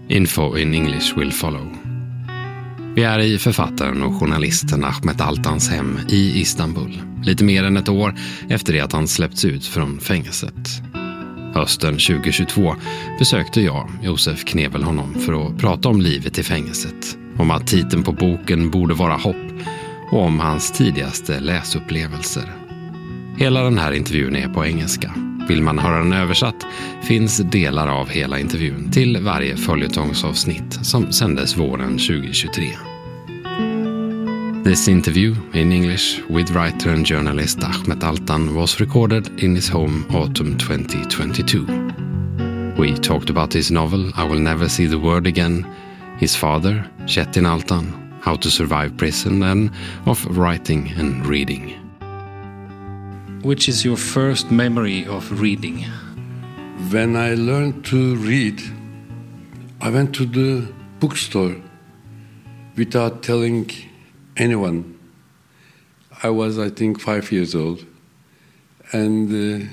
Info in English will follow. Vi är i författaren och journalisten Ahmet Altans hem i Istanbul, lite mer än ett år efter det att han släppts ut från fängelset. Hösten 2022 besökte jag, Josef Knebel, honom för att prata om livet i fängelset, om att titeln på boken borde vara Hopp och om hans tidigaste läsupplevelser. Hela den här intervjun är på engelska. Vill man höra den översatt finns delar av hela intervjun till varje följetongsavsnitt som sändes våren 2023. This interview in English with writer and journalist Ahmet Altan was recorded in his home autumn 2022. We talked about his novel I Will Never See the Word Again, his father, Çetin Altan, how to survive prison, and of writing and reading. Which is your first memory of reading? When I learned to read, I went to the bookstore without telling anyone. I was, I think, 5 years old. And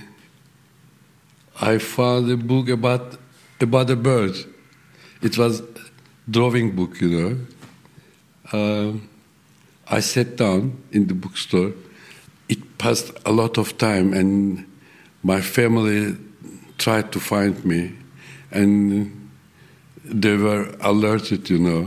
I found a book about a bird. It was a drawing book, you know. I sat down in the bookstore. It passed a lot of time, and my family tried to find me, and they were alerted, you know,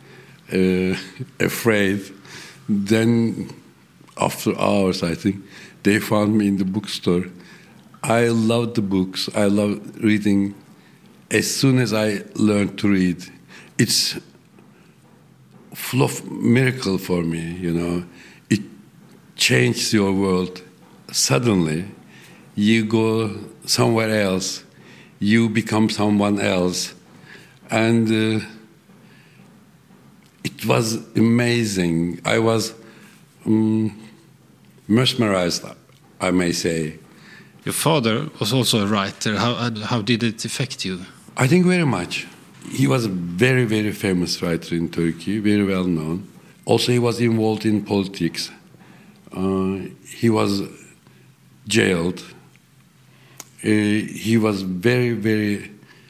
afraid. Then, after hours, I think, they found me in the bookstore. I loved the books. I loved reading. As soon as I learned to read, it's full of miracle for me, you know. Changes your world. Suddenly, you go somewhere else. You become someone else. And it was amazing. I was mesmerized, I may say. Your father was also a writer. How did it affect you? I think very much. He was a very, very famous writer in Turkey, very well known. Also, he was involved in politics. He was jailed. He was very, very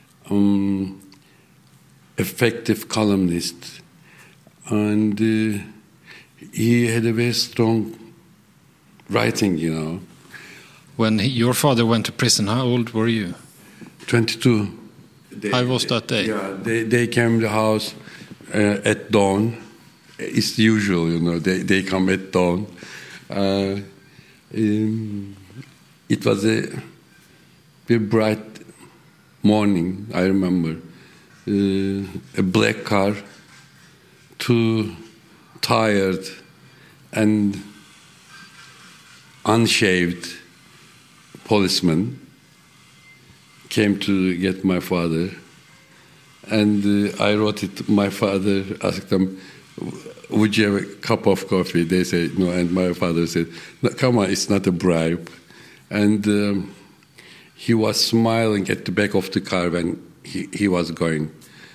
effective columnist. And he had a very strong writing, you know. When your father went to prison, how old were you? 22. How was that day? Yeah, they came to the house at dawn. It's usual, you know, they come at dawn. It was a very bright morning, I remember. A black car, two tired and unshaved policemen came to get my father. And I wrote it to my father, asked them, would you have a cup of coffee? They said no, and my father said, no, come on, it's not a bribe. And he was smiling at the back of the car when he was going.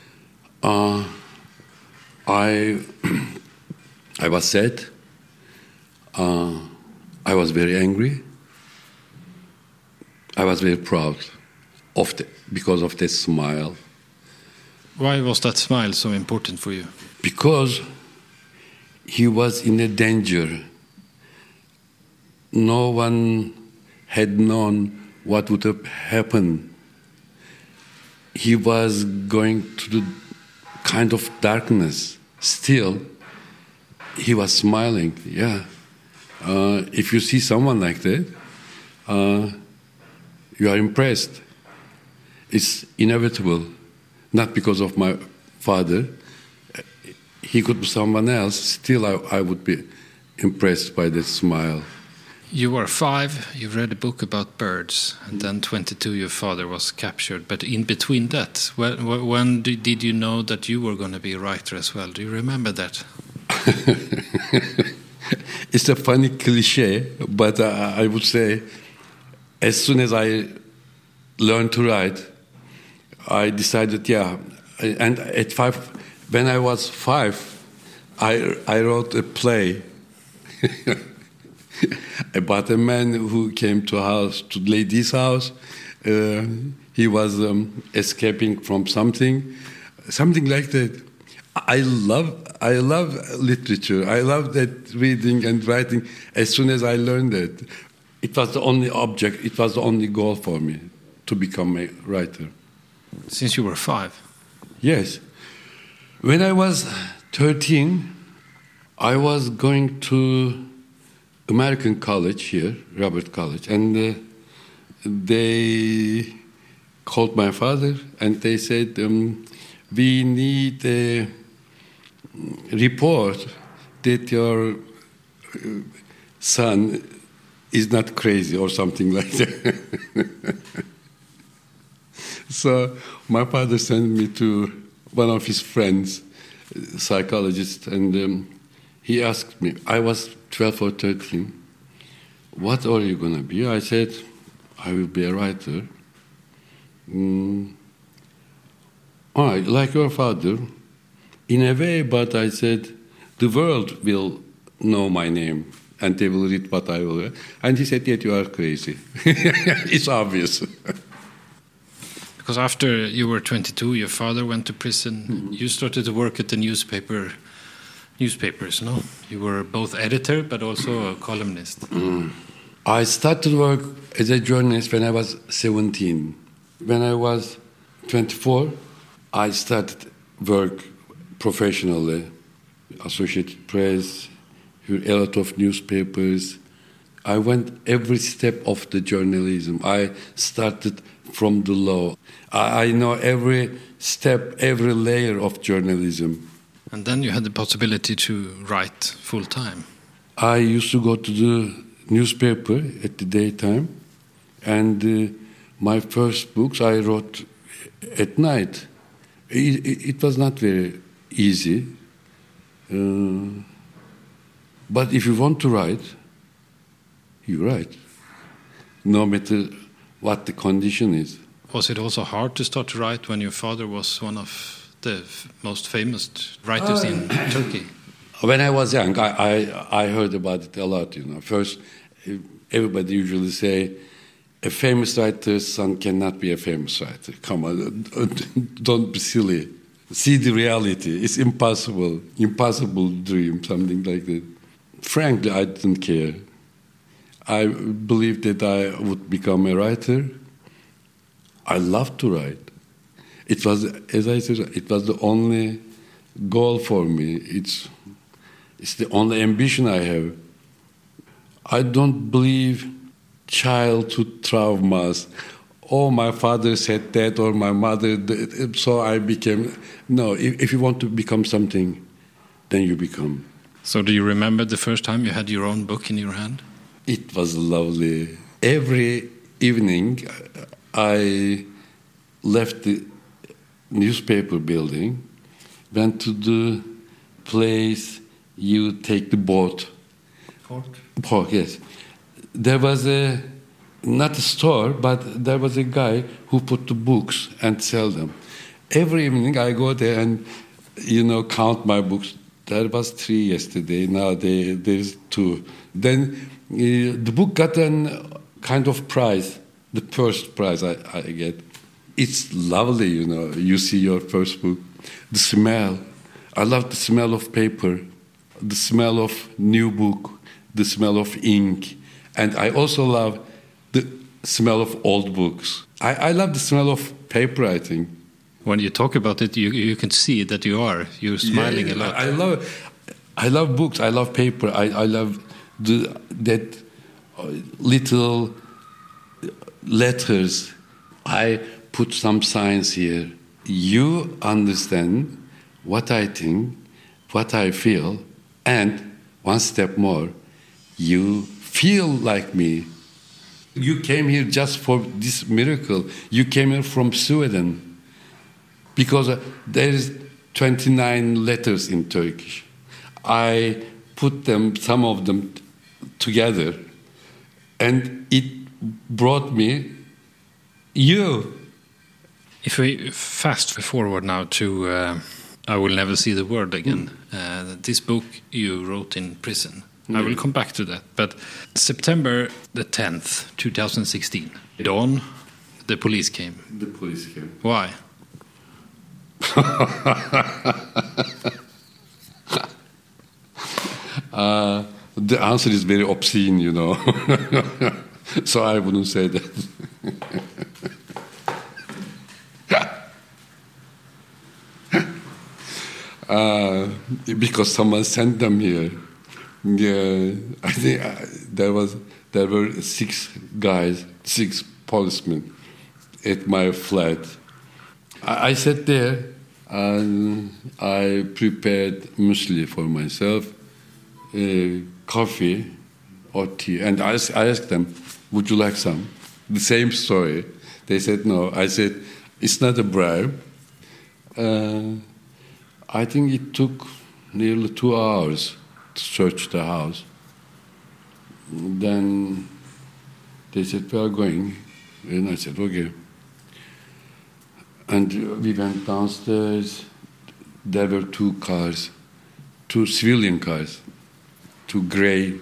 I was sad. I was very angry. I was very proud because of that smile. Why was that smile so important for you? Because he was in a danger. No one had known what would have happened. He was going to the kind of darkness. Still, he was smiling. Yeah. If you see someone like that, you are impressed. It's inevitable. Not because of my father. He could be someone else. Still, I would be impressed by that smile. You were 5, you read a book about birds, and then 22, your father was captured. But in between that, when did you know that you were going to be a writer as well? Do you remember that? It's a funny cliche, but I would say as soon as I learned to write, I decided, yeah. And at 5, when I was 5, I wrote a play about a man who came to a lady's house. He was escaping from something. something like that. I love literature. I love that reading and writing. As soon as I learned that, it was the only object, it was the only goal for me to become a writer. Since you were 5? Yes. When I was 13, I was going to American college here, Robert College, and they called my father and they said, we need a report that your son is not crazy or something like that. So my father sent me to one of his friends, psychologist, and he asked me, I was 12 or 13, what are you going to be? I said, I will be a writer. Like your father, in a way, but I said, the world will know my name and they will read what I will read. And he said, yet you are crazy. It's obvious. Because after you were 22, your father went to prison. Mm-hmm. You started to work at the newspapers, no? You were both editor but also a columnist. I started work as a journalist when I was 17. When I was 24, I started work professionally. Associated Press, a lot of newspapers. I went every step of the journalism. I started from the law. I know every step, every layer of journalism. And then you had the possibility to write full time. I used to go to the newspaper at the daytime, and my first books I wrote at night. It was not very easy. But if you want to write, you write, no matter what the condition is. Was it also hard to start to write when your father was one of the most famous writers in Turkey? When I was young, I heard about it a lot. First, everybody usually say, a famous writer's son cannot be a famous writer. Come on, don't be silly. See the reality. It's impossible dream, something like that. Frankly, I didn't care. I believed that I would become a writer. I loved to write. It was, as I said, it was the only goal for me. It's the only ambition I have. I don't believe childhood traumas. Oh, my father said that, or my mother, so I became... No, if you want to become something, then you become. So do you remember the first time you had your own book in your hand? It was lovely. Every evening, I left the newspaper building, went to the place you take the boat. Port, yes. There was not a store, but there was a guy who put the books and sell them. Every evening I go there and, count my books. There was 3 yesterday, now there's 2. Then the book got a kind of prize, the first prize I get. It's lovely, you see your first book. The smell, I love the smell of paper, the smell of new book, the smell of ink. And I also love the smell of old books. I love the smell of paper, I think. When you talk about it, you can see that you're smiling a lot. I love books. I love paper. I love that little letters. I put some signs here. You understand what I think, what I feel, and one step more, you feel like me. You came here just for this miracle. You came here from Sweden. Because there is 29 letters in Turkish. I put some of them together, and it brought me you. If we fast forward now to I Will Never See the World Again, this book you wrote in prison. I will come back to that. But September the 10th, 2016, dawn, the police came. The police came. Why? The answer is very obscene, you know. So I wouldn't say that. Because someone sent them here. Yeah, I think there were 6 guys, 6 policemen at my flat. I sat there and I prepared muesli for myself, coffee or tea, and I asked them, "Would you like some?" The same story. They said no. I said, "It's not a bribe." I think it took nearly 2 hours to search the house. Then they said, "We are going," and I said, "Okay." And we went downstairs. There were 2 cars, 2 civilian cars, 2 gray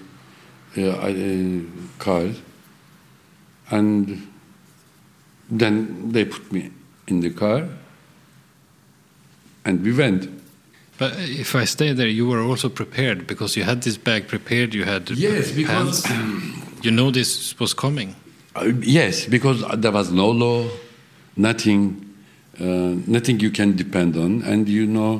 cars. And then they put me in the car, and we went. But if I stay there, you were also prepared because you had this bag prepared. You had because you know this was coming. Yes, because there was no law, nothing you can depend on, and you know,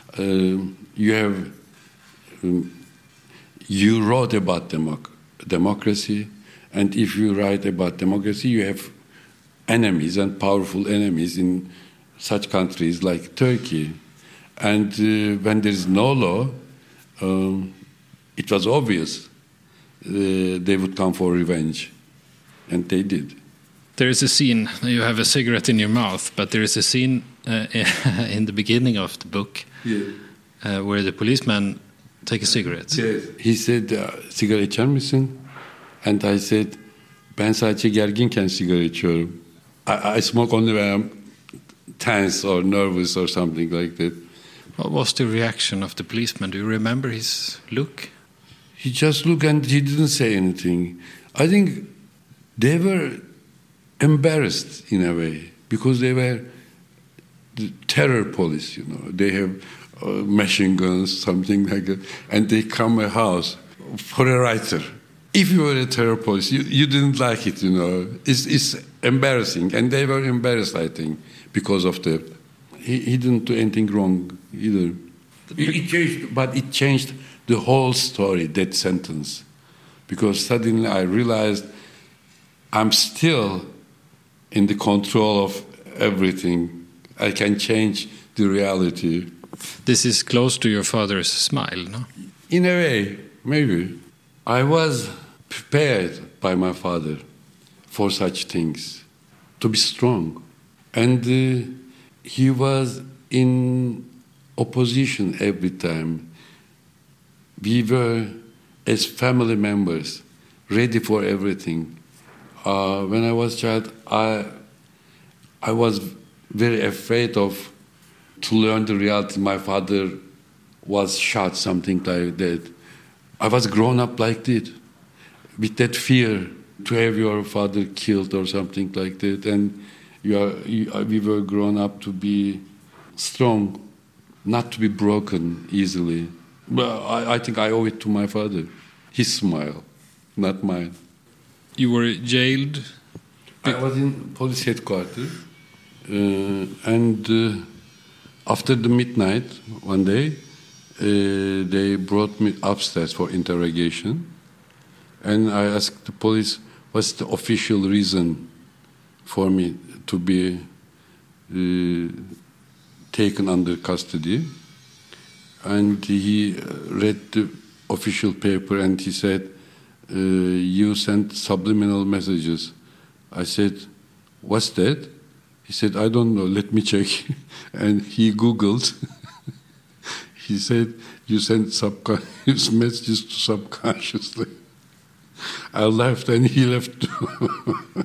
you wrote about democracy, and if you write about democracy, you have enemies and powerful enemies in such countries like Turkey. And when there is no law, it was obvious they would come for revenge, and they did. There is a scene, you have a cigarette in your mouth, but there is a scene in the beginning of the book where the policeman take a cigarette. Yes. He said, "Sigara içer misin?" And I said, "Ben sadece gerginken sigara içiyorum." I smoke only when I'm tense or nervous or something like that. What was the reaction of the policeman? Do you remember his look? He just looked and he didn't say anything. I think they were embarrassed in a way because they were the terror police, you know. They have machine guns, something like that, and they come a house for a writer. If you were a terror police, you didn't like it, you know. It's embarrassing, and they were embarrassed, I think, because of that. He didn't do anything wrong either. It changed the whole story, that sentence, because suddenly I realized I'm still in the control of everything. I can change the reality. This is close to your father's smile, no? In a way, maybe. I was prepared by my father for such things, to be strong. And he was in opposition every time. We were, as family members, ready for everything. When I was a child, I was very afraid to learn the reality. My father was shot, something like that. I was grown up like that, with that fear to have your father killed or something like that. And we were grown up to be strong, not to be broken easily. Well, I think I owe it to my father. His smile, not mine. You were jailed? I was in police headquarters. And after the midnight, one day, they brought me upstairs for interrogation. And I asked the police, what's the official reason for me to be taken under custody? And he read the official paper and he said, you sent subliminal messages. I said, what's that? He said, I don't know, let me check. And he Googled. He said, you sent subconscious messages to subconsciously. I left and he left too.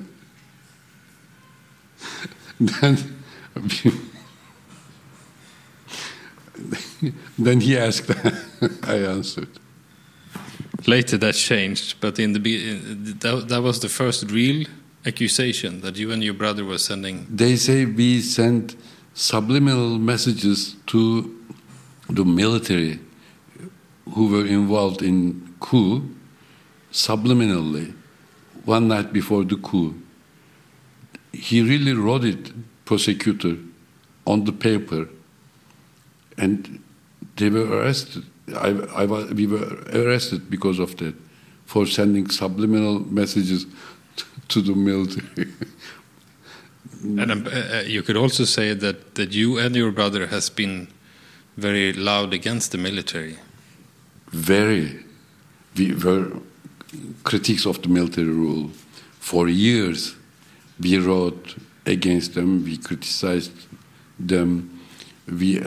Then he asked, I answered. Later that changed, but in that was the first real accusation that you and your brother were sending. They say we sent subliminal messages to the military who were involved in coup subliminally one night before the coup. He really wrote it, prosecutor, on the paper, and they were arrested. We were arrested because of that, for sending subliminal messages to the military. And you could also say that you and your brother has been very loud against the military. Very. We were critics of the military rule. For years, we wrote against them, we criticized them. In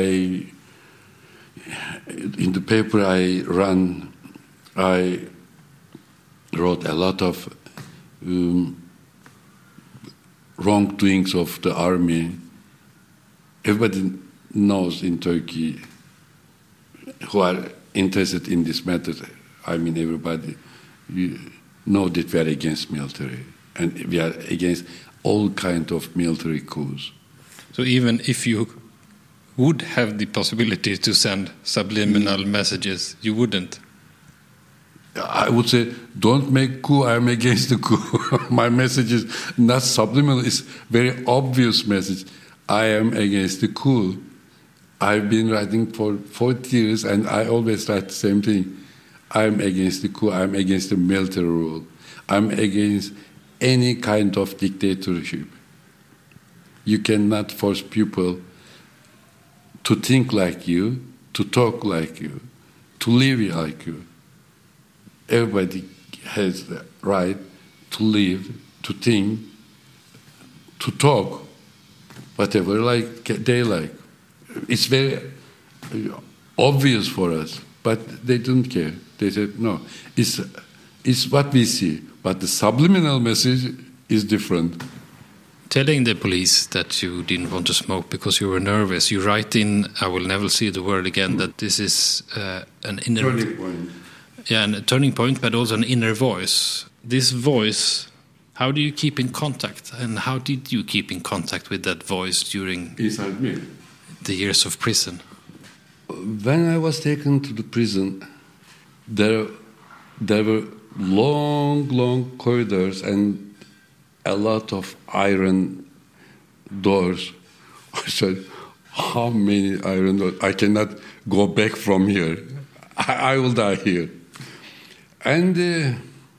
the paper I wrote a lot of wrongdoings of the army. Everybody knows in Turkey who are interested in this matter. I mean, everybody know that we are against military, and we are against all kinds of military coups. So even if you would have the possibility to send subliminal messages, you wouldn't? I would say, don't make coup, I'm against the coup. My message is not subliminal, it's very obvious message. I am against the coup. I've been writing for 40 years and I always write the same thing. I'm against the coup, I'm against the military rule. I'm against any kind of dictatorship. You cannot force people to think like you, to talk like you, to live like you. Everybody has the right to live, to think, to talk, whatever they like. It's very obvious for us, but they don't care. They said, no, it's what we see, but the subliminal message is different. Telling the police that you didn't want to smoke because you were nervous, you write in I Will Never See the World Again that this is an inner... Turning point. Yeah, and a turning point, but also an inner voice. This voice, how do you keep in contact? And how did you keep in contact with that voice during Inside me. the years of prison? When I was taken to the prison, there were long corridors and a lot of iron doors. I said, how many iron doors? I cannot go back from here. I will die here. And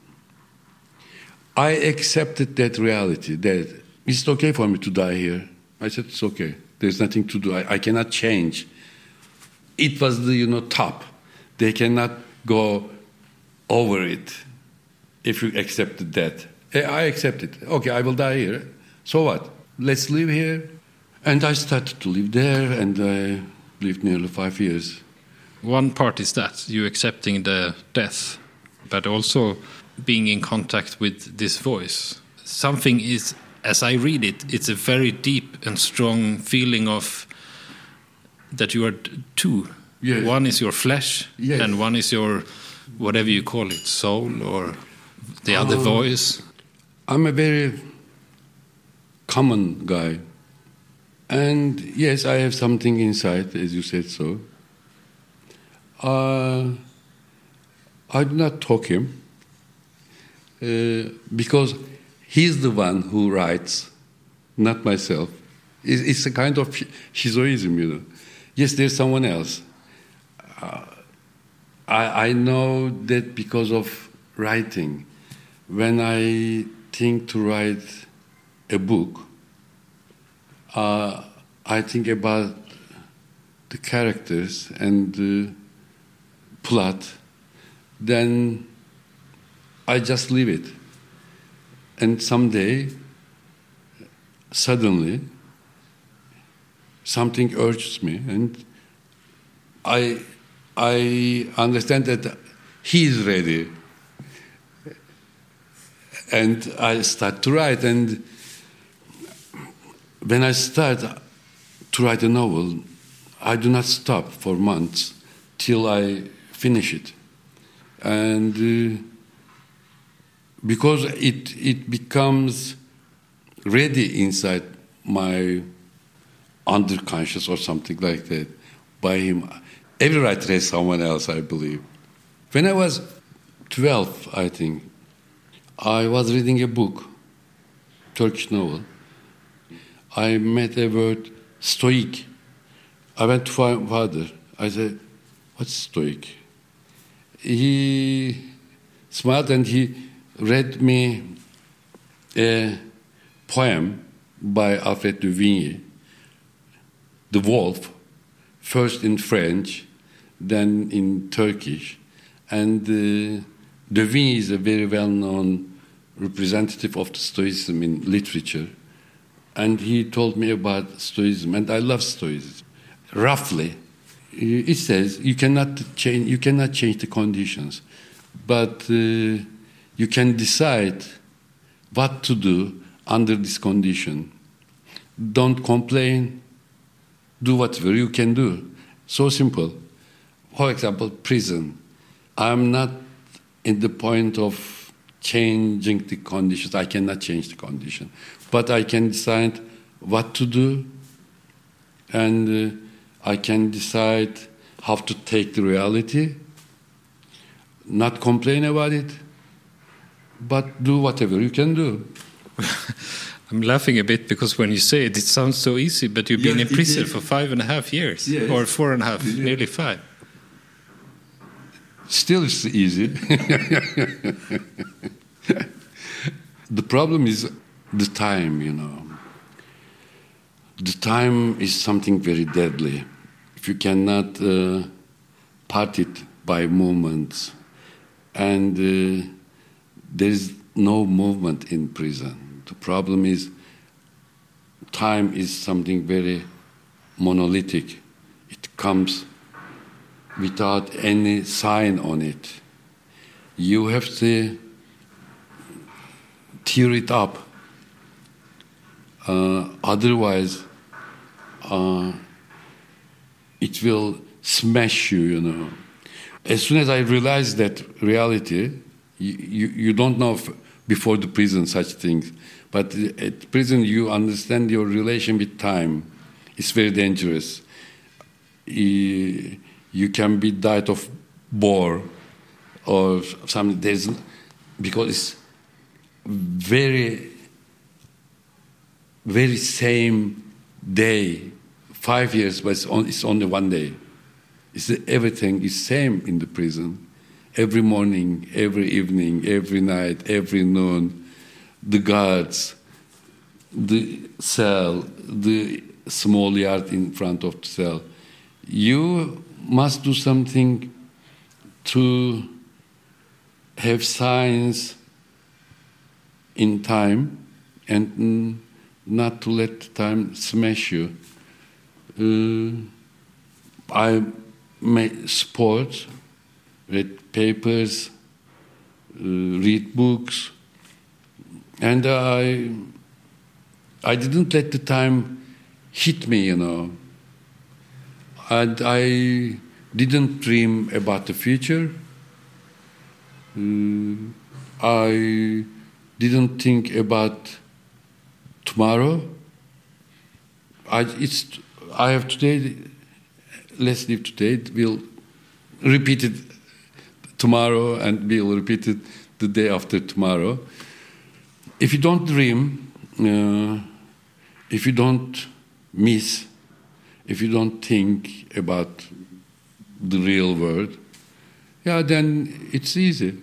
I accepted that reality, that it's okay for me to die here. I said, it's okay. There's nothing to do. I cannot change. It was the, top. They cannot go over it if you accepted that. I accepted. Okay, I will die here. So what? Let's live here. And I started to live there, and I lived nearly 5 years. One part is that, you accepting the death, but also being in contact with this voice. Something is, as I read it, it's a very deep and strong feeling of that you are two. Yes. One is your flesh, yes, and one is your, whatever you call it, soul or the other voice. I'm a very common guy. And yes, I have something inside, as you said so. I do not talk him because he's the one who writes, not myself. It's a kind of schizoism, Yes, there's someone else. I know that because of writing. When I think to write a book, I think about the characters and the plot, then I just leave it. And someday, suddenly, something urges me, and I understand that he is ready. And I start to write, and when I start to write a novel, I do not stop for months till I finish it. And because it becomes ready inside my underconscious or something like that by him. Every writer has someone else, I believe. When I was 12, I think, I was reading a book, Turkish novel. I met a word, stoic. I went to my father. I said, what's stoic? He smiled and he read me a poem by Alfred de Vigny, The Wolf, first in French, then in Turkish. And de Vigny is a very well-known representative of the Stoicism in literature. And he told me about Stoicism, and I love Stoicism. Roughly, it says you cannot change the conditions, but you can decide what to do under this condition. Don't complain. Do whatever you can do. So simple. For example, prison. I'm not in the point of changing the conditions. I cannot change the condition. But I can decide what to do, and I can decide how to take the reality, not complain about it, but do whatever you can do. I'm laughing a bit because when you say it, it sounds so easy, but you've been in prison for 5.5 years, or 4.5, nearly 5. Still it's easy. The problem is the time, The time is something very deadly. If you cannot part it by moments, and there is no movement in prison. The problem is time is something very monolithic. It comes without any sign on it. You have to tear it up. Otherwise, it will smash you, As soon as I realized that reality, you don't know before the prison such things, but at prison you understand your relation with time. It's very dangerous. You can be died of bore or something. Because it's very, very same day, 5 years, but it's only one day. Everything is same in the prison. Every morning, every evening, every night, every noon, the guards, the cell, the small yard in front of the cell. You must do something to have signs in time and not to let time smash you. I made sports, read papers, read books, and I didn't let the time hit me, And I didn't dream about the future. I didn't think about tomorrow. I have today. Let's live today. We'll repeat it tomorrow, and we'll repeat it the day after tomorrow. If you don't dream, if you don't miss, if you don't think about the real world, then it's easy.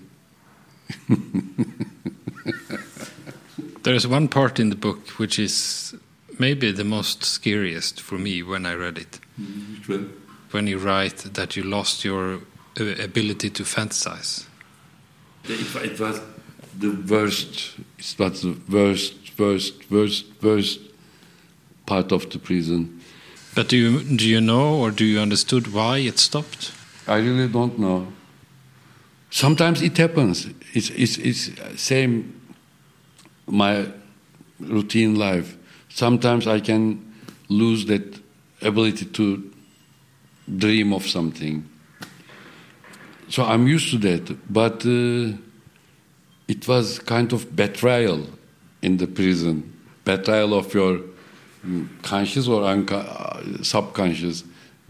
There is one part in the book which is maybe the most scariest for me when I read it. Which one? When you write that you lost your ability to fantasize. It was the worst. It was the worst part of the prison. But do you know, or do you understood why it stopped? I really don't know. Sometimes it happens. It's same my routine life. Sometimes I can lose that ability to dream of something. So I'm used to that. But it was kind of betrayal in the prison. Betrayal of your conscious or subconscious.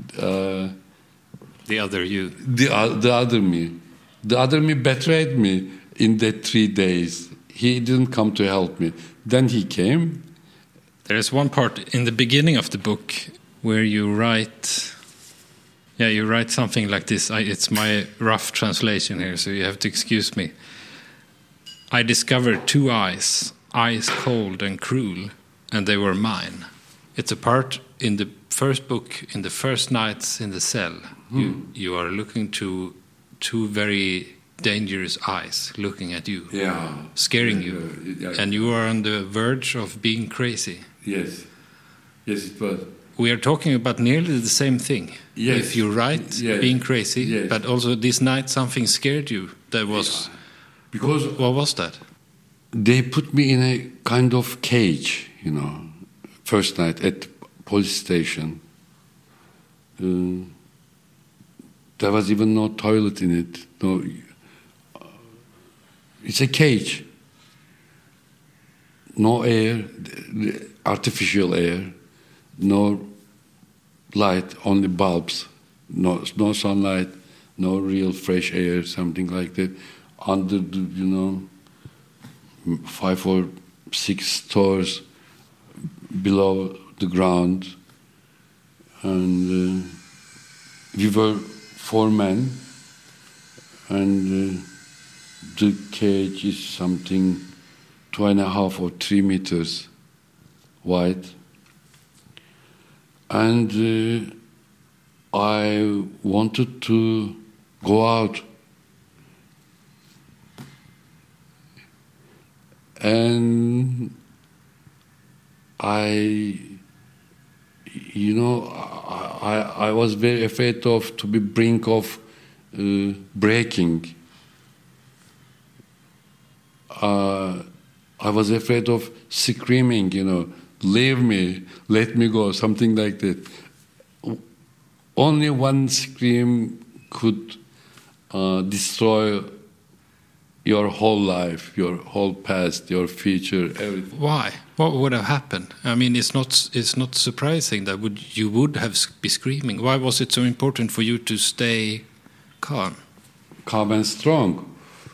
The other you. The other me. The other me betrayed me in that 3 days. He didn't come to help me. Then he came. There is one part in the beginning of the book where you write... Yeah, you write something like this. It's my rough translation here, so you have to excuse me. I discovered 2 eyes, ice cold and cruel, and they were mine. It's a part in the first book, in the first nights in the cell. You are looking to 2 very dangerous eyes looking at you, scaring you, and you are on the verge of being crazy. Yes, it was. We are talking about nearly the same thing. Yes. If you write being crazy, but also this night something scared you. That was... Because... What was that? They put me in a kind of cage, first night at police station. There was even no toilet in it. No, it's a cage. No air, artificial air, no light, only bulbs, no sunlight, no real fresh air, something like that. Under the, 5 or 6 stores below the ground. And we were 4 men, and the cage is something 2.5 or 3 meters wide. And I wanted to go out. And I was very afraid to be brink of breaking. I was afraid of screaming, leave me, let me go, something like that. Only one scream could destroy your whole life, your whole past, your future, everything. Why? What would have happened? I mean, it's not surprising that you would have be screaming. Why was it so important for you to stay calm? Calm and strong.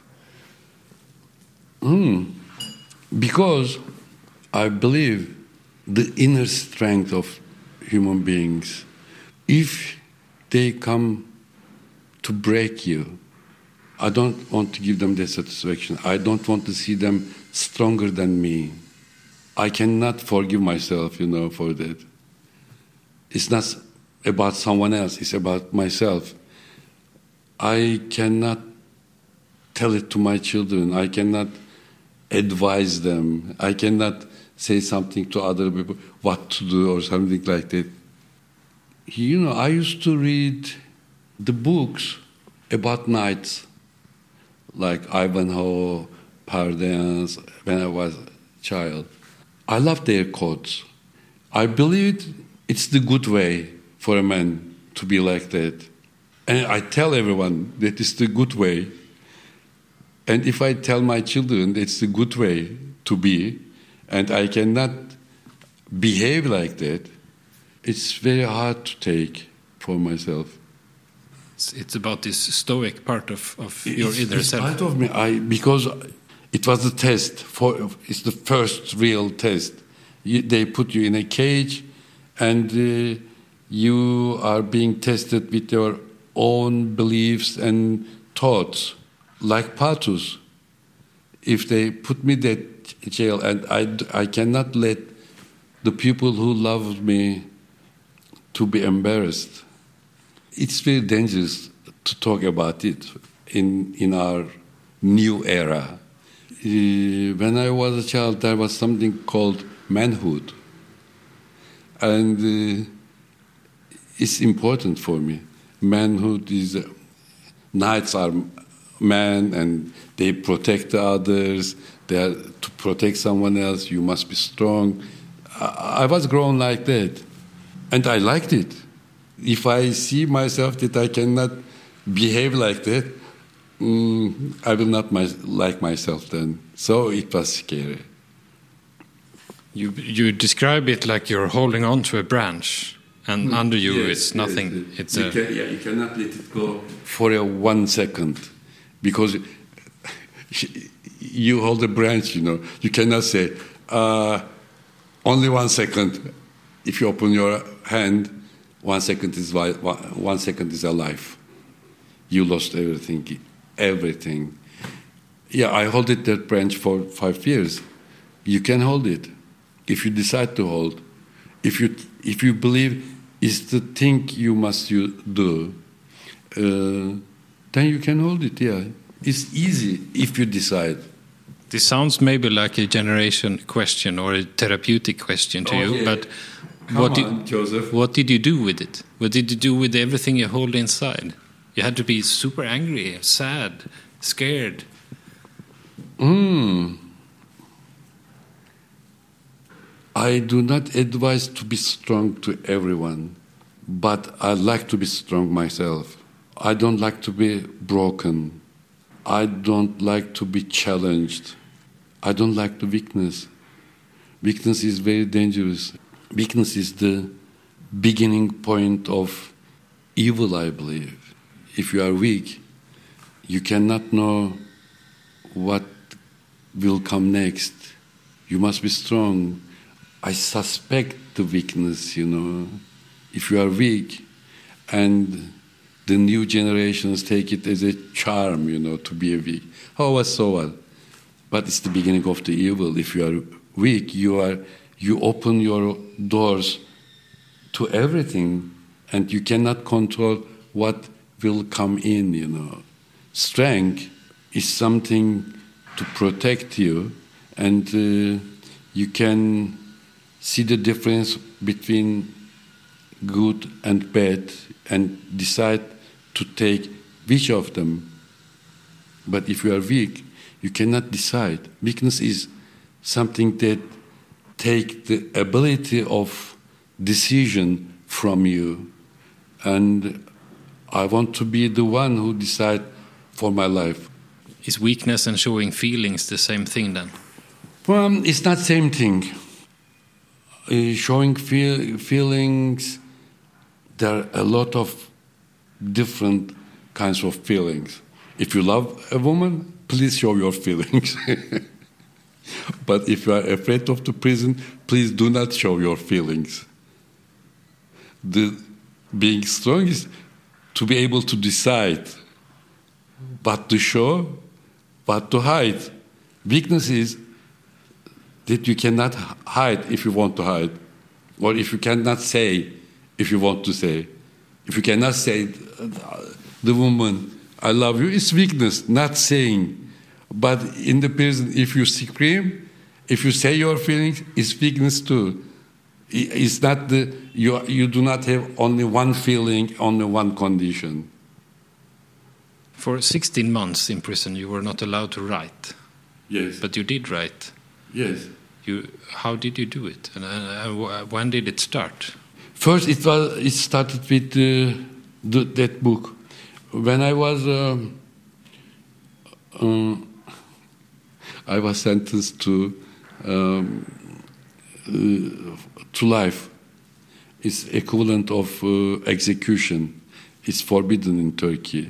Because I believe the inner strength of human beings, if they come to break you, I don't want to give them the satisfaction. I don't want to see them stronger than me. I cannot forgive myself, for that. It's not about someone else, it's about myself. I cannot tell it to my children. I cannot advise them. I cannot say something to other people, what to do or something like that. I used to read the books about knights, like Ivanhoe, Pardance, when I was a child. I love their codes. I believe it's the good way for a man to be like that. And I tell everyone that it's the good way. And if I tell my children it's the good way to be, and I cannot behave like that, it's very hard to take for myself. It's about this stoic part of your inner self. It's part of me. Because it was the test. It's the first real test. They put you in a cage, and you are being tested with your own beliefs and thoughts, like Patus. If they put me in that jail, and I cannot let the people who love me to be embarrassed. It's very dangerous to talk about it in our new era. When I was a child, there was something called manhood. And it's important for me. Manhood is... knights are men and they protect the others. To protect someone else, you must be strong. I was grown like that. And I liked it. If I see myself that I cannot behave like that, I will not like myself then. So it was scary. You describe it like you're holding on to a branch, and under you it's nothing. Yes. You cannot let it go for 1 second, because you hold a branch. You cannot say only 1 second. If you open your hand, 1 second is 1 second is alive. You lost everything. Everything. Yeah, I hold that branch for 5 years. You can hold it if you decide to hold. If you believe it's the thing you must do, then you can hold it. Yeah, it's easy if you decide. This sounds maybe like a generation question or a therapeutic question to you, but Joseph. What did you do with it? What did you do with everything you hold inside? You had to be super angry, sad, scared. I do not advise to be strong to everyone, but I like to be strong myself. I don't like to be broken. I don't like to be challenged. I don't like the weakness. Weakness is very dangerous. Weakness is the beginning point of evil, I believe. If you are weak, you cannot know what will come next. You must be strong. I suspect the weakness, If you are weak, and the new generations take it as a charm, to be weak. Oh, so what? But it's the beginning of the evil. If you are weak, you open your doors to everything, and you cannot control what will come in, Strength is something to protect you, and you can see the difference between good and bad and decide to take which of them. But if you are weak, you cannot decide. Weakness is something that takes the ability of decision from you. And I want to be the one who decides for my life. Is weakness and showing feelings the same thing then? Well, it's not the same thing. Showing feelings, there are a lot of different kinds of feelings. If you love a woman, please show your feelings. But if you are afraid of the prison, please do not show your feelings. Being strong is to be able to decide what to show, what to hide. Weakness is that you cannot hide if you want to hide, or if you cannot say if you want to say. If you cannot say the woman, I love you, it's weakness, not saying. But in the prison, if you scream, if you say your feelings, it's weakness too. It's not you do not have only one feeling, only one condition. For 16 months in prison, you were not allowed to write. Yes. But you did write. Yes. How did you do it? And when did it start? First, it started with that book. When I was sentenced to life. It's equivalent of execution. It's forbidden in Turkey,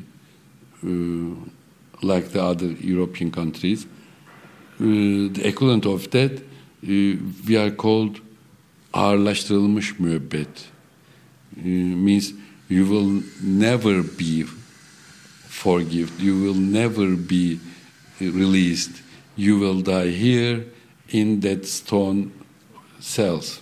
like the other European countries. The equivalent of that, we are called ağırlaştırılmış müebbet. Means you will never be forgiven. You will never be released. You will die here in that stone cells.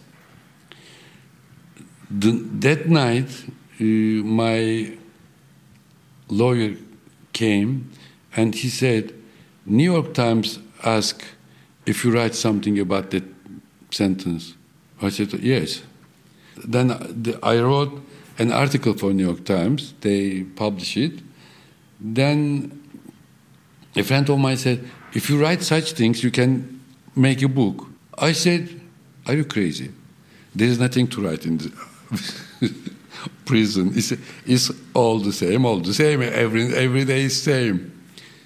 That night, my lawyer came and he said, New York Times asked if you write something about that sentence. I said, yes. Then I wrote an article for New York Times. They published it. Then a friend of mine said, if you write such things, you can make a book. I said, are you crazy? There is nothing to write in the prison. It's all the same. Every day is same.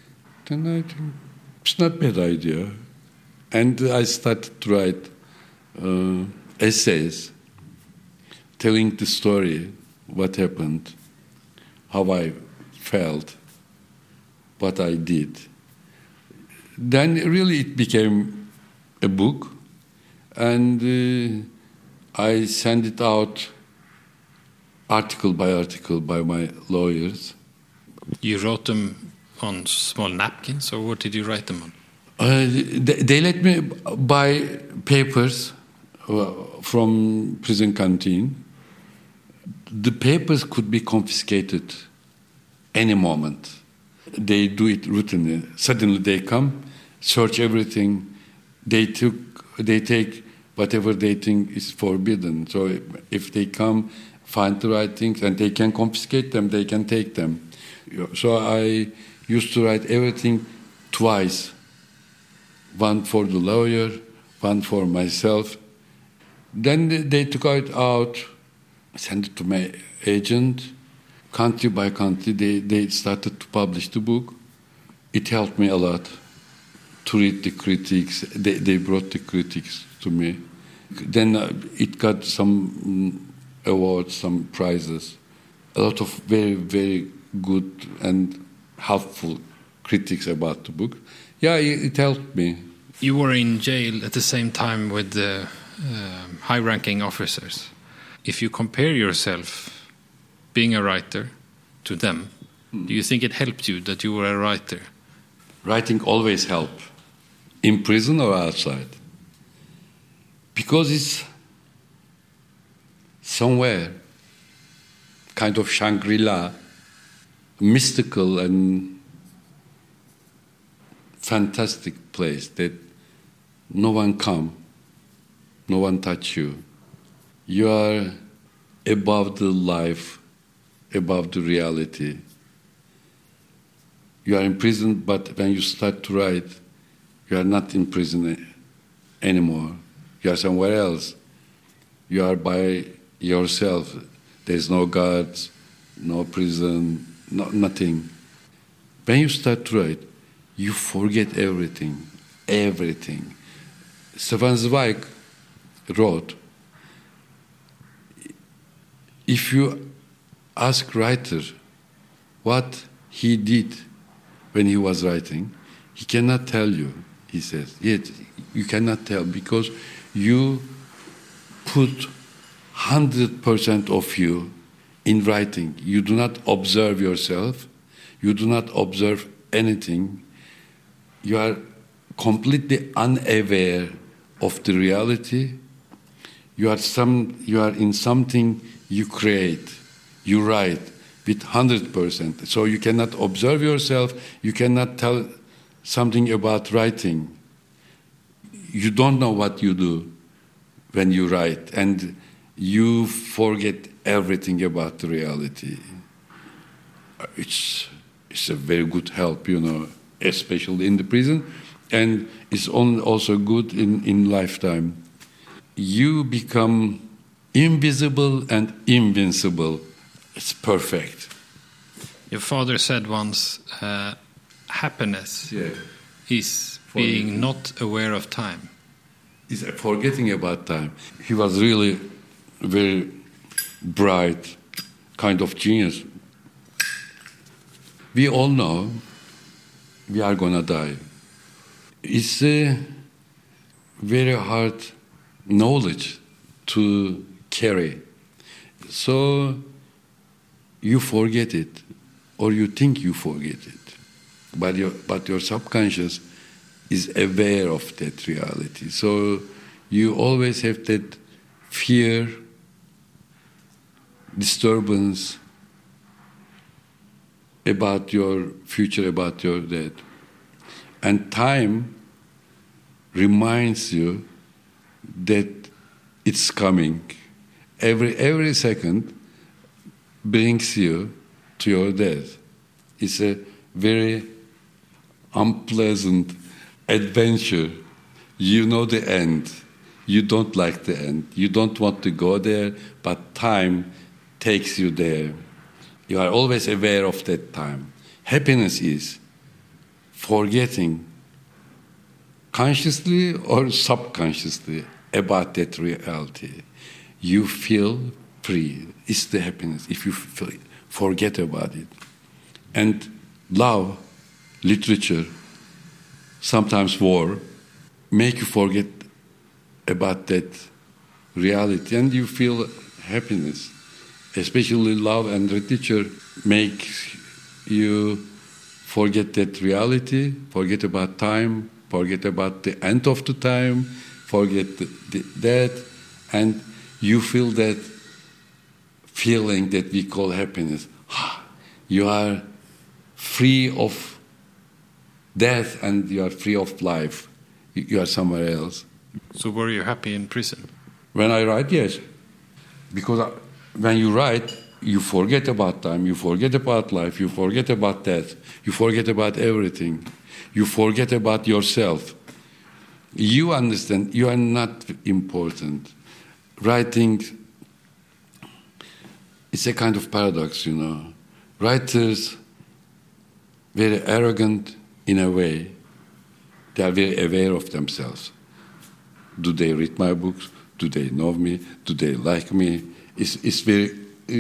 Then I think, it's not a bad idea. And I started to write essays telling the story, what happened, how I felt, what I did. Then really it became a book, and I sent it out article by article by my lawyers. You wrote them on small napkins, or what did you write them on? They let me buy papers from prison canteen. The papers could be confiscated any moment. They do it routinely. Suddenly they come, search everything. They take whatever they think is forbidden. So if they come, find the right things, and they can confiscate them, they can take them. So I used to write everything twice. One for the lawyer, one for myself. Then they took it out, sent it to my agent. Country by country, they started to publish the book. It helped me a lot to read the critics. They brought the critics to me. Then it got some awards, some prizes. A lot of very, very good and helpful critics about the book. Yeah, it helped me. You were in jail at the same time with the high-ranking officers. If you compare yourself being a writer to them, do you think it helped you that you were a writer? Writing always helps, in prison or outside. Because it's somewhere, kind of Shangri-La, mystical and fantastic place that no one come, no one touch you. You are above the life, above the reality. You are in prison, but when you start to write, you are not in prison anymore. You are somewhere else. You are by yourself. There's no guards, no prison, nothing. When you start to write, you forget everything, everything. Stefan Zweig wrote, if you ask writer what he did when he was writing, he cannot tell you, he says. Yet you cannot tell because you put 100% of you in writing. You do not observe yourself. You do not observe anything. You are completely unaware of the reality. You are in something you create. You write with 100%. So you cannot observe yourself. You cannot tell something about writing. You don't know what you do when you write, and you forget everything about the reality. It's a very good help, especially in the prison, and it's also good in lifetime. You become invisible and invincible. It's perfect. Your father said once, happiness is being not aware of time. Is forgetting about time. He was really very bright, kind of genius. We all know we are gonna die. It's a very hard knowledge to carry. So you forget it, or you think you forget it. But your subconscious is aware of that reality. So you always have that fear, disturbance about your future, about your death. And time reminds you that it's coming. Every second brings you to your death. It's a very unpleasant adventure. You know the end. You don't like the end. You don't want to go there, but time takes you there. You are always aware of that time. Happiness is forgetting consciously or subconsciously about that reality. You feel free. It's the happiness if you forget about it. And love, literature, sometimes war, make you forget about that reality, and you feel happiness. Especially love and literature make you forget that reality, forget about time, forget about the end of the time, forget that, and you feel that feeling that we call happiness. You are free of death and you are free of life. You are somewhere else. So were you happy in prison? When I write, yes. Because when you write, you forget about time, you forget about life, you forget about death, you forget about everything. You forget about yourself. You understand you are not important. Writing, it's a kind of paradox, you know. Writers, very arrogant in a way. They are very aware of themselves. Do they read my books? Do they know me? Do they like me? It's very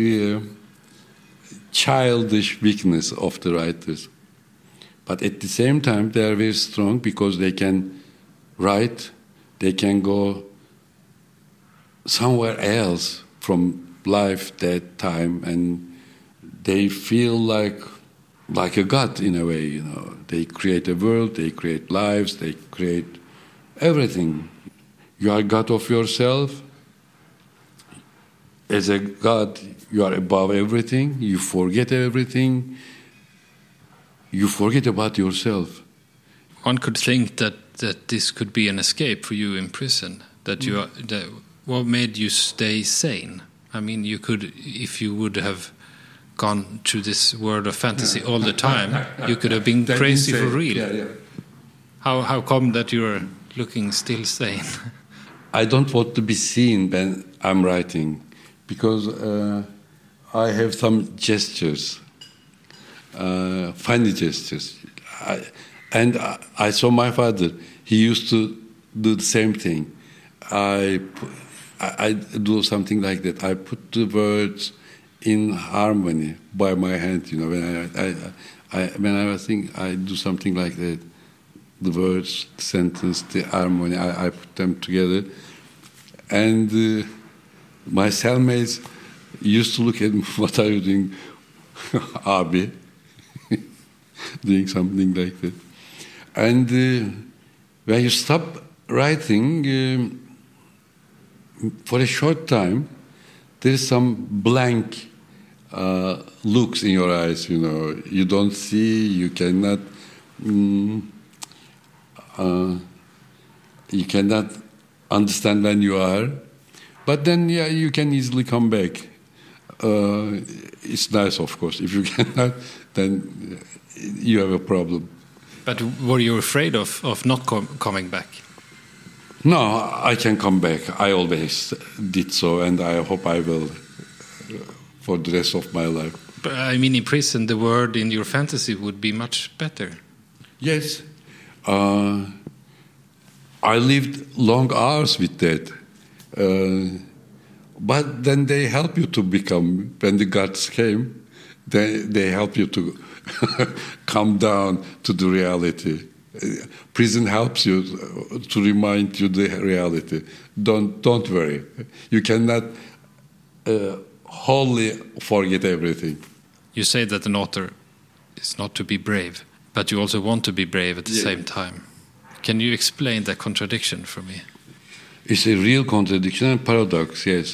childish weakness of the writers. But at the same time, they are very strong because they can write, they can go somewhere else from life, that time, and they feel like a god in a way, you know. They create a world, they create lives, they create everything. You are God of yourself. As a God, you are above everything. You forget everything. You forget about yourself. One could think that this could be an escape for you in prison. That you are. What made you stay sane? I mean, you could, if you would have gone through this world of fantasy all the time, you could have been crazy for real. Yeah. How come that you're looking still sane? I don't want to be seen when I'm writing, because I have some gestures, funny gestures. I saw my father. He used to do the same thing. I do something like that. I put the words in harmony by my hand. You know, when I was thinking, I do something like that. The words, the sentence, the harmony, I put them together. And my cellmates used to look at me, what are you doing, Abi? Doing something like that. And when you stop writing, for a short time, there is some blank looks in your eyes, you know. You don't see, you cannot... you cannot understand when you are, but then you can easily come back. It's nice, of course. If you cannot, then you have a problem. But were you afraid of not coming back? No, I can come back. I always did so, and I hope I will for the rest of my life. But I mean, in prison, the word in your fantasy would be much better. Yes. I lived long hours with that. But then they help you to become, when the gods came, they help you to come down to the reality. Prison helps you to remind you the reality. Don't worry. You cannot wholly forget everything. You say that an author is not to be brave, but you also want to be brave at the same time. Can you explain that contradiction for me? It's a real contradiction and paradox, yes.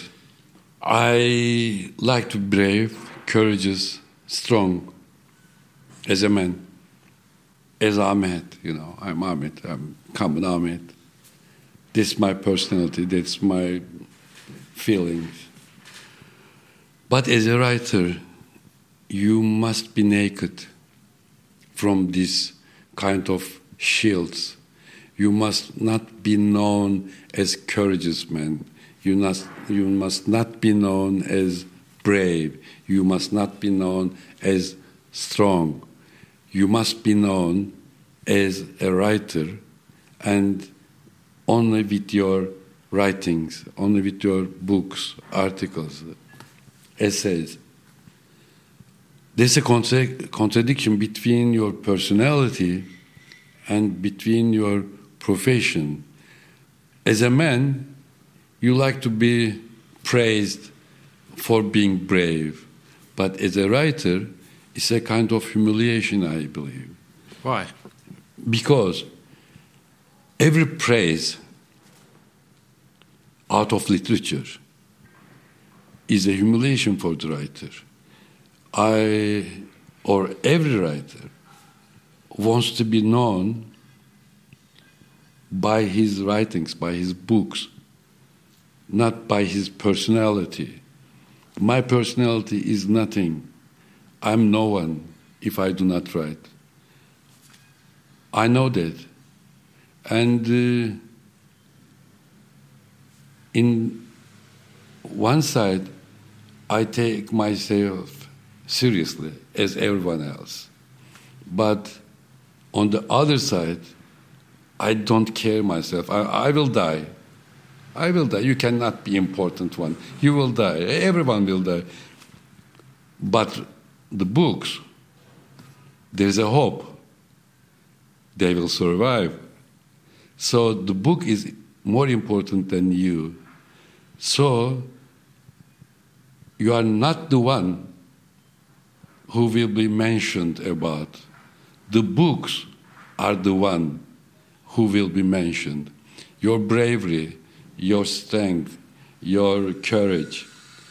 I like to be brave, courageous, strong, as a man. As Ahmet, you know, I'm Ahmet, I'm common Ahmet. That's my personality, that's my feelings. But as a writer, you must be naked from this kind of shields. You must not be known as courageous man. You must not be known as brave. You must not be known as strong. You must be known as a writer, and only with your writings, only with your books, articles, essays. There's a contradiction between your personality and between your profession. As a man, you like to be praised for being brave. But as a writer, it's a kind of humiliation, I believe. Why? Because every praise out of literature is a humiliation for the writer. Every writer wants to be known by his writings, by his books, not by his personality. My personality is nothing. I'm no one if I do not write. I know that. And in one side, I take myself seriously as everyone else. But on the other side, I don't care myself. I will die. I will die. You cannot be important one. You will die. Everyone will die. But the books, there's a hope. They will survive. So the book is more important than you. So you are not the one who will be mentioned about. The books are the one who will be mentioned. Your bravery, your strength, your courage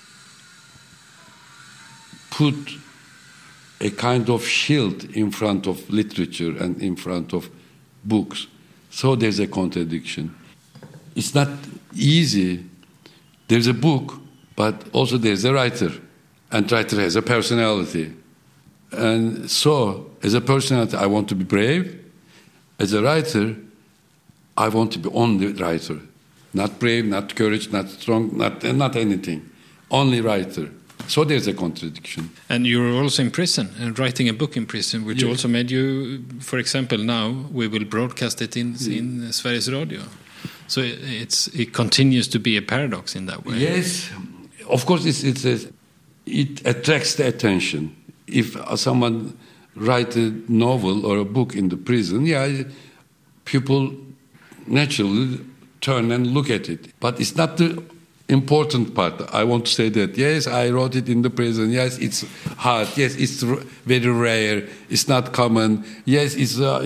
put a kind of shield in front of literature and in front of books. So there's a contradiction. It's not easy. There's a book, but also there's a writer, and writer has a personality. And so, as a personality, I want to be brave. As a writer, I want to be only writer. Not brave, not courage, not strong, not anything. Only writer. So there's a contradiction. And you were also in prison, and writing a book in prison, which also made you, for example, now we will broadcast it in Sveriges Radio. So it continues to be a paradox in that way. Yes, of course it attracts the attention. If someone writes a novel or a book in the prison, people naturally turn and look at it. But it's not the important part. I want to say that, yes, I wrote it in the prison. Yes, it's hard. Yes, it's very rare. It's not common. Yes,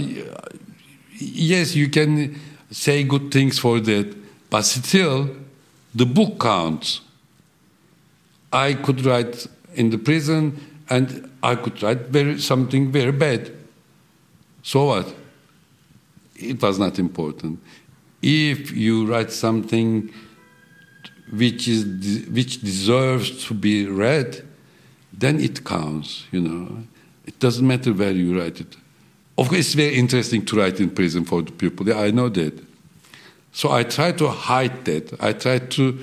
yes, you can say good things for that. But still, the book counts. I could write in the prison, and I could write something very bad. So what? It was not important. If you write something which deserves to be read, then it counts, It doesn't matter where you write it. Of course, it's very interesting to write in prison for the people. Yeah, I know that. So I try to hide that. I try to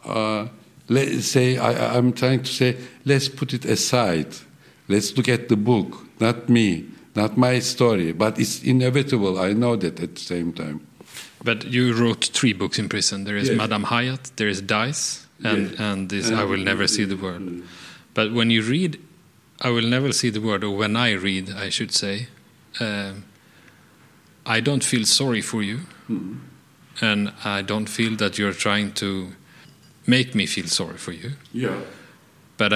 I'm trying to say, let's put it aside. Let's look at the book, not me, not my story. But it's inevitable. I know that at the same time. But you wrote 3 books in prison. There is Madame Hyatt, there is Dice, and this I Will Never See the World. But when you read I Will Never See the World, or when I read, I should say, I don't feel sorry for you. Mm-hmm. And I don't feel that you're trying to make me feel sorry for you. Yeah. But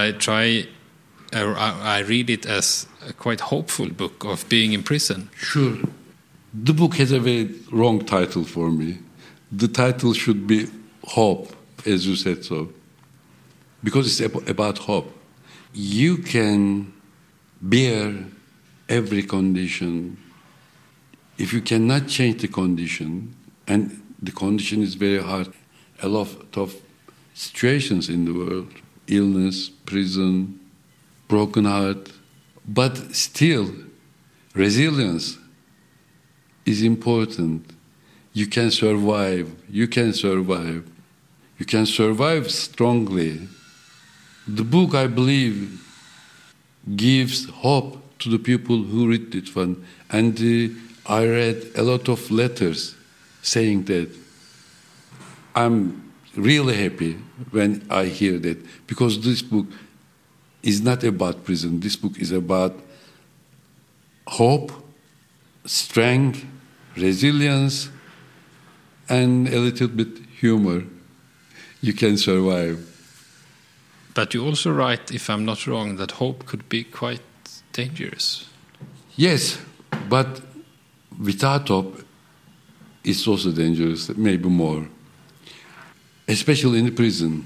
I read it as a quite hopeful book of being in prison. Sure. The book has a very wrong title for me. The title should be Hope, as you said so. Because it's about hope. You can bear every condition. If you cannot change the condition, and the condition is very hard, a lot of situations in the world, illness, prison, broken heart, but still resilience is important. You can survive. You can survive. You can survive strongly. The book, I believe, gives hope to the people who read it one. And I read a lot of letters saying that I'm really happy when I hear that, because this book is not about prison. This book is about hope, strength, resilience, and a little bit humor. You can survive. But you also write, if I'm not wrong, that hope could be quite dangerous. Yes, but without hope, it's also dangerous, maybe more. Especially in the prison.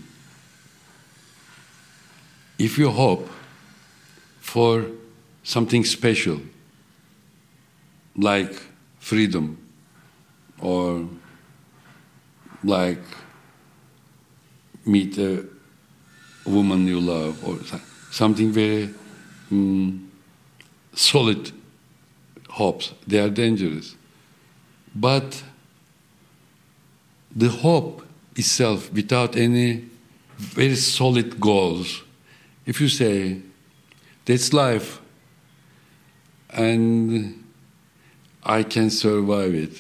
If you hope for something special, like freedom, or like meet a woman you love, or something very solid hopes, they are dangerous. But the hope itself, without any very solid goals, if you say, that's life, and I can survive it,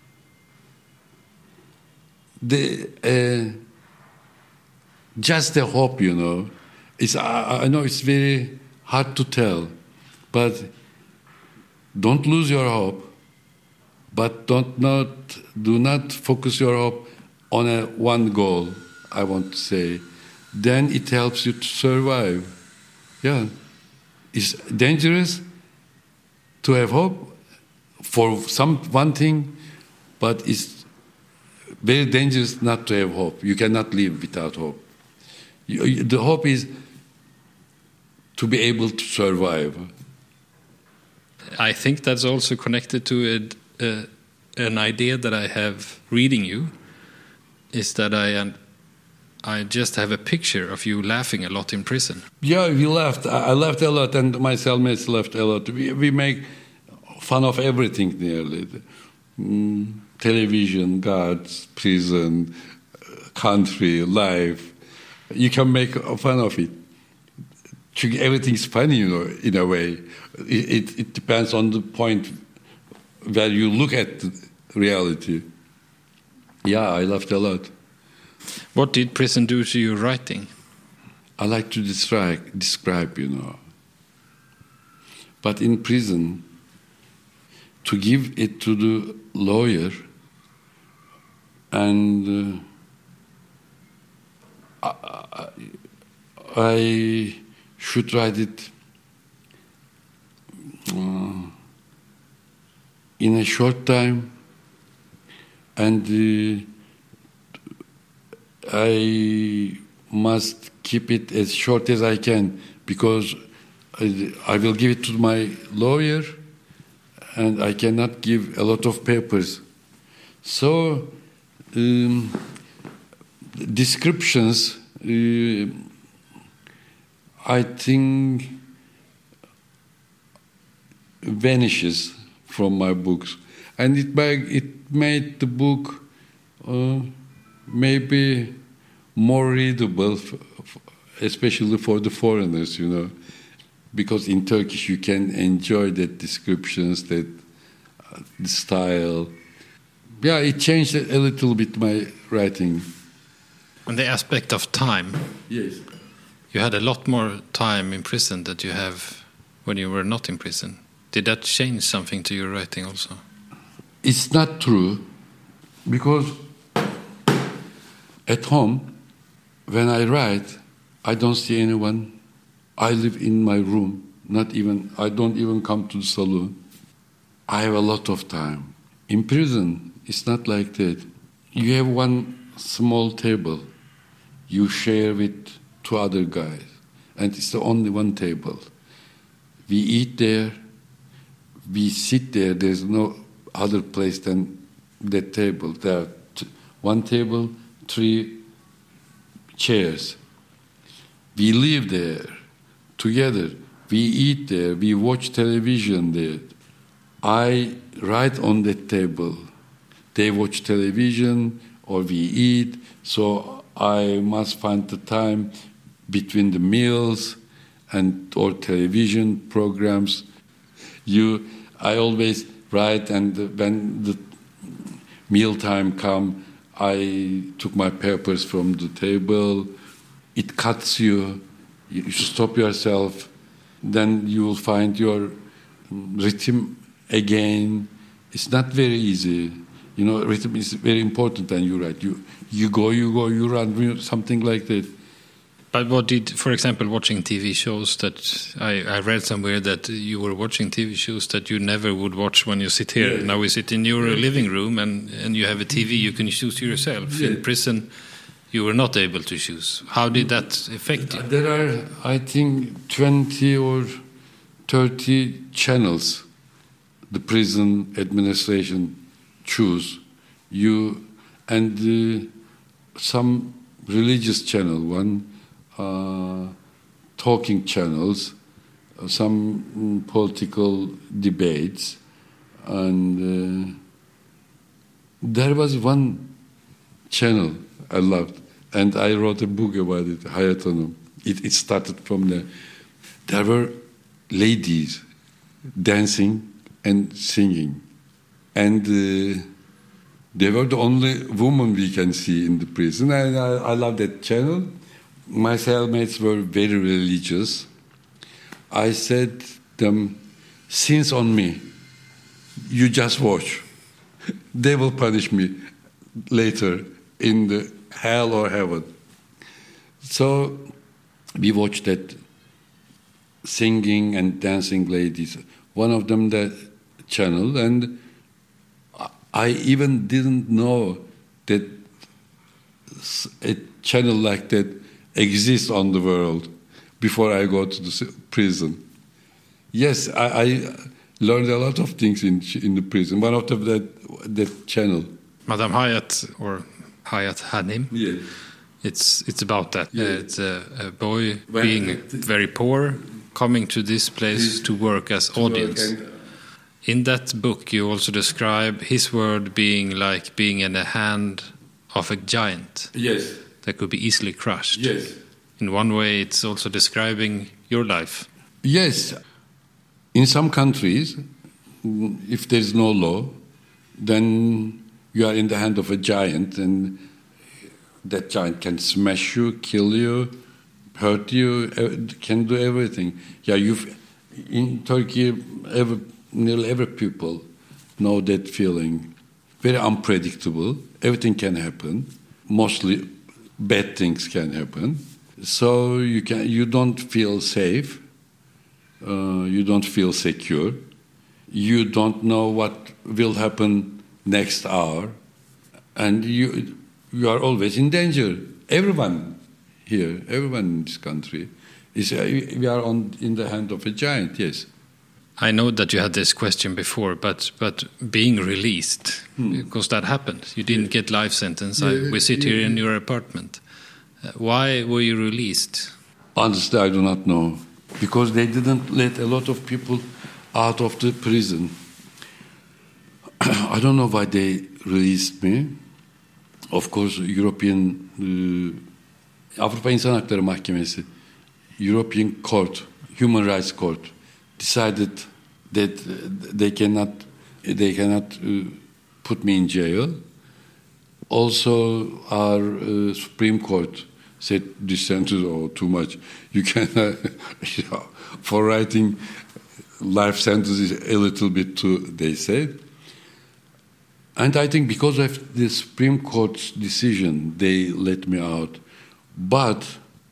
just the hope, I know it's very hard to tell, but don't lose your hope, but do not focus your hope on one goal, I want to say. Then it helps you to survive. Yeah. It's dangerous to have hope for one thing, but it's very dangerous not to have hope. You cannot live without hope. The hope is to be able to survive. I think that's also connected to an idea that I have reading you, is that I just have a picture of you laughing a lot in prison. Yeah, we laughed. I laughed a lot, and my cellmates laughed a lot. We make fun of everything nearly. Television, guards, prison, country, life. You can make fun of it. Everything's funny, in a way. It depends on the point where you look at reality. Yeah, I laughed a lot. What did prison do to your writing? I like to describe, But in prison, to give it to the lawyer, and I should write it in a short time, and I must keep it as short as I can, because I will give it to my lawyer, and I cannot give a lot of papers. So, descriptions, I think, vanishes from my books, and it made the book maybe more readable, especially for the foreigners, because in Turkish you can enjoy that descriptions, that the style. Yeah, it changed a little bit my writing. On the aspect of time, yes, you had a lot more time in prison than you have when you were not in prison. Did that change something to your writing also? It's not true, because at home, when I write, I don't see anyone. I live in my room. I don't even come to the saloon. I have a lot of time. In prison, it's not like that. You have one small table. You share with two other guys. And it's the only one table. We eat there. We sit there. There's no other place than that table. There are one table, 3 chairs. We live there together. We eat there. We watch television there. I write on that table. They watch television or we eat. So I must find the time between the meals or television programs. I always write, and when the mealtime come, I took my papers from the table. It cuts you. You stop yourself. Then you will find your rhythm again. It's not very easy. You know, rhythm is very important when you write. You go, you run, something like that. But what did, for example, watching TV shows that I read somewhere that you were watching TV shows that you never would watch when you sit here. Yeah. Now we sit in your living room and you have a TV you can choose yourself. Yeah. In prison, you were not able to choose. How did that affect you? There are, I think, 20 or 30 channels the prison administration choose. You and some religious channel, one talking channels, some political debates, and there was one channel I loved, and I wrote a book about it, Hayat Hanım. It started from there. There were ladies dancing and singing, and they were the only woman we can see in the prison. And I love that channel. My cellmates were very religious. I said them, sins on me. You just watch. They will punish me later in the hell or heaven. So we watched that singing and dancing ladies. One of them that channel, and I even didn't know that a channel like that exists on the world before I go to the prison. Yes, I learned a lot of things in the prison. One of them that channel. Madame Hayat, or Hayat Hanım. Yeah. It's about that. Yeah. It's a boy being very poor, coming to this place to work as audience. In that book, you also describe his world being like being in the hand of a giant. Yes. That could be easily crushed. Yes. In one way, it's also describing your life. Yes. In some countries, if there is no law, then you are in the hand of a giant, and that giant can smash you, kill you, hurt you, can do everything. Yeah, in Turkey, nearly every people know that feeling. Very unpredictable. Everything can happen. Mostly bad things can happen. So you don't feel safe. You don't feel secure. You don't know what will happen next hour, and you are always in danger. Everyone here, everyone in this country, we are in the hand of a giant. Yes. I know that you had this question before, but being released, because that happened. You didn't get life sentence. We sit here in your apartment. Why were you released? Honestly, I do not know. Because they didn't let a lot of people out of the prison. I don't know why they released me. Of course, Avrupa İnsan Hakları Mahkemesi, European Court, Human Rights Court, decided that they cannot put me in jail. Also, our Supreme Court said this sentence, too much. You cannot, for writing life sentences a little bit too, they said. And I think because of the Supreme Court's decision, they let me out. But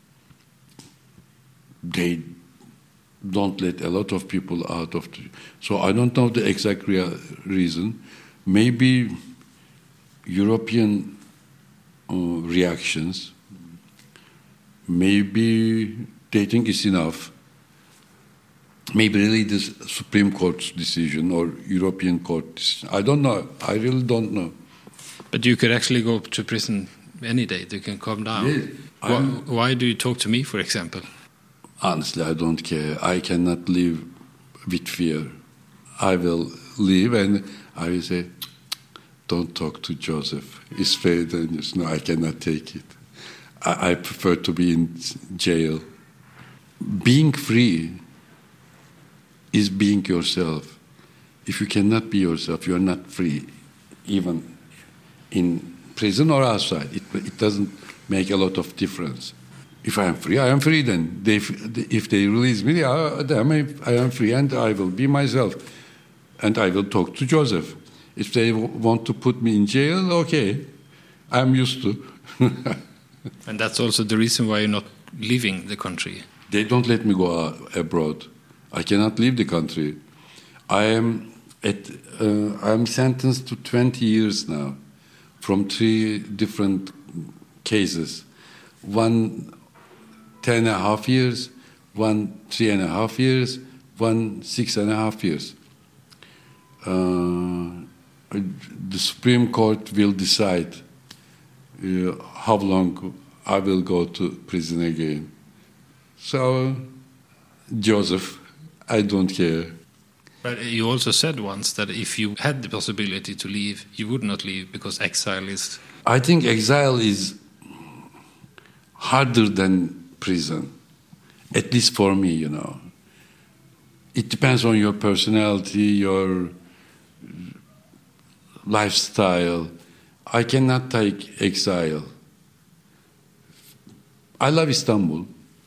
they don't let a lot of people out of the... So I don't know the exact reason. Maybe European reactions, maybe they think it's enough. Maybe really the Supreme Court's decision or European Court decision. I don't know. I really don't know. But you could actually go to prison any day. They can come down. Yeah, why do you talk to me, for example? Honestly, I don't care. I cannot live with fear. I will leave and I will say, don't talk to Joseph. It's very dangerous. No, I cannot take it. I prefer to be in jail. Being free is being yourself. If you cannot be yourself, you are not free, even in prison or outside. It doesn't make a lot of difference. If I am free, I am free then. If they release me, then I am free and I will be myself. And I will talk to Joseph. If they want to put me in jail, okay, I'm used to. And that's also the reason why you're not leaving the country. They don't let me go abroad. I cannot leave the country. I'm sentenced to 20 years now, from 3 different cases. 1 10.5 years, 1 3.5 years, 1 6.5 years. The Supreme Court will decide how long I will go to prison again. So, Joseph, I don't care. But you also said once that if you had the possibility to leave, you would not leave because exile is... I think exile is harder than prison, at least for me, you know. It depends on your personality, your lifestyle. I cannot take exile. I love Istanbul.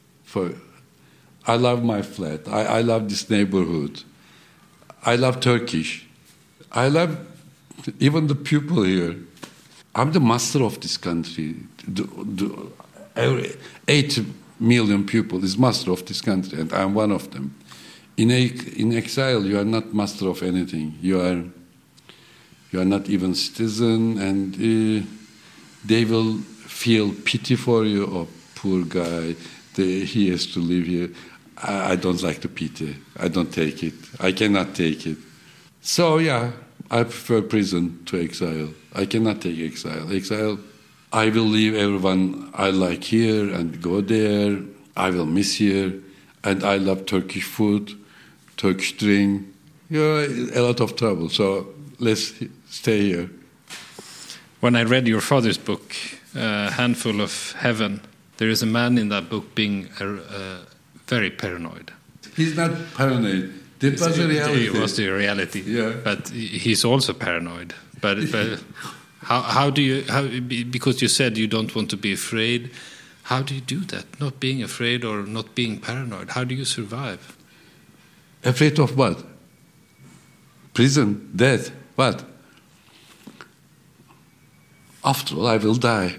I love my flat. I love this neighborhood. I love Turkish. I love even the people here. I'm the master of this country. 8 million people is master of this country, and I'm one of them. In exile, you are not master of anything. You are not even citizen, and they will feel pity for you. Oh, poor guy, he has to live here. I don't like the pity. I don't take it. I cannot take it. So yeah, I prefer prison to exile. I cannot take exile. Exile, I will leave everyone I like here and go there. I will miss here, and I love Turkish food, Turkish drink. A lot of trouble. So let's stay here. When I read your father's book, Handful of Heaven, there is a man in that book being very paranoid. He's not paranoid. That was the reality. It was the reality. Yeah. But he's also paranoid. But how do you? Because you said you don't want to be afraid. How do you do that? Not being afraid or not being paranoid. How do you survive? Afraid of what? Prison, death, what? After all, I will die.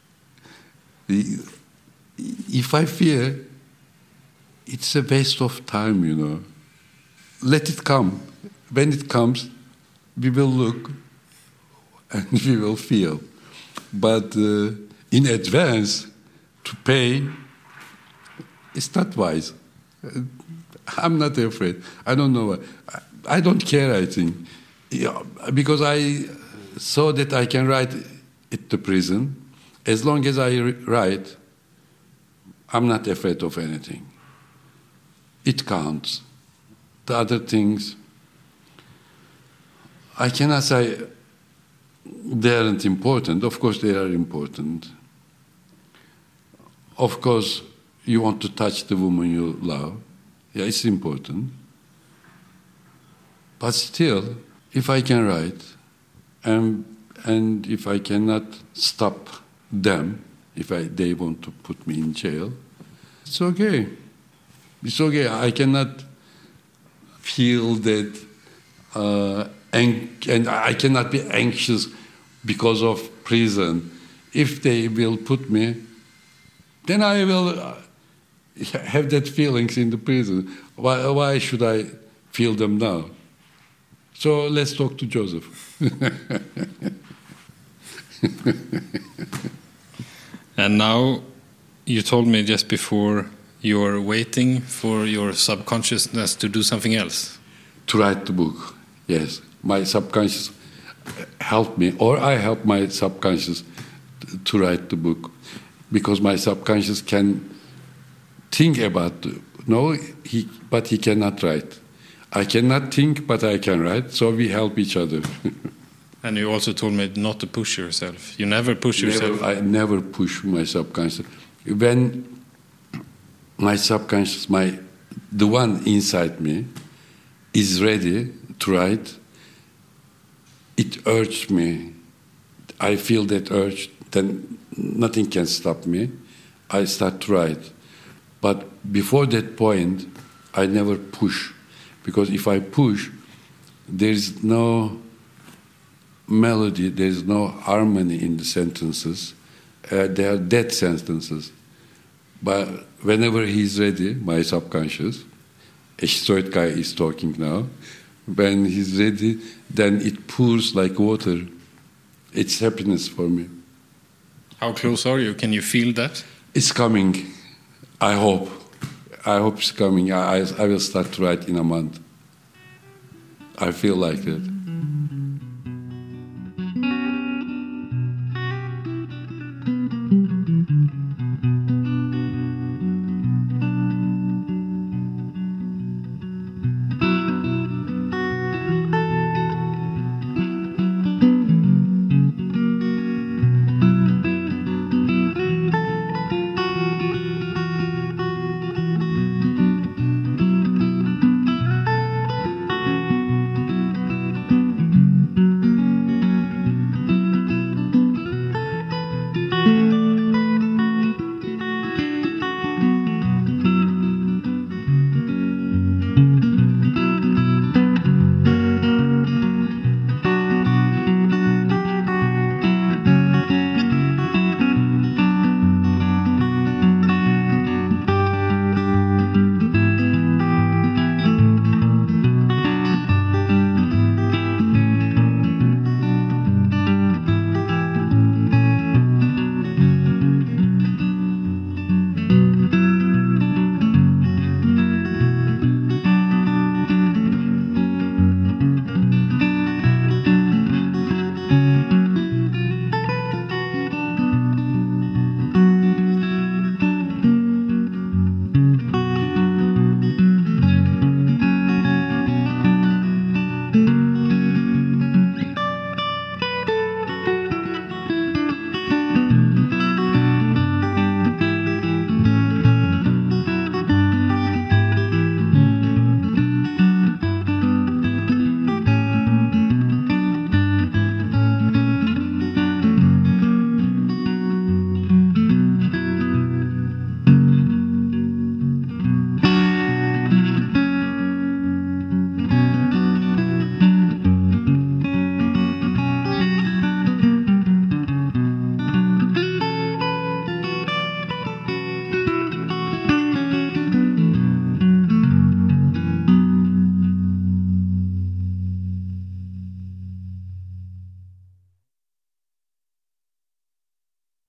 If I fear, it's a waste of time, you know. Let it come. When it comes, we will look and we will feel. But in advance, to pay, it's not wise. I'm not afraid. I don't know. I don't care, I think. Yeah, because I saw that I can write at the prison. As long as I write, I'm not afraid of anything. It counts. The other things, I cannot say they aren't important. Of course they are important. Of course you want to touch the woman you love. Yeah, it's important. But still, if I can write, and if I cannot stop them, if they want to put me in jail, it's okay. It's okay. I cannot feel that, and I cannot be anxious because of prison. If they will put me, then I will have that feelings in the prison. Why should I feel them now? So let's talk to Joseph. And now, you told me just before, you're waiting for your subconsciousness to do something else. To write the book, yes. My subconscious helped me, or I help my subconscious to write the book. Because my subconscious can think about, but he cannot write. I cannot think, but I can write, so we help each other. And you also told me not to push yourself. You never push yourself. I never push my subconscious. When my subconscious, the one inside me, is ready to write, it urged me. I feel that urge, then nothing can stop me. I start to write. But before that point, I never push. Because if I push, there's no melody, there's no harmony in the sentences. They are dead sentences. But whenever he's ready, my subconscious, a schizoid guy is talking now, when he's ready, then it pours like water. It's happiness for me. How close are you? Can you feel that? It's coming. I hope. I hope it's coming. I will start to write in a month. I feel like that.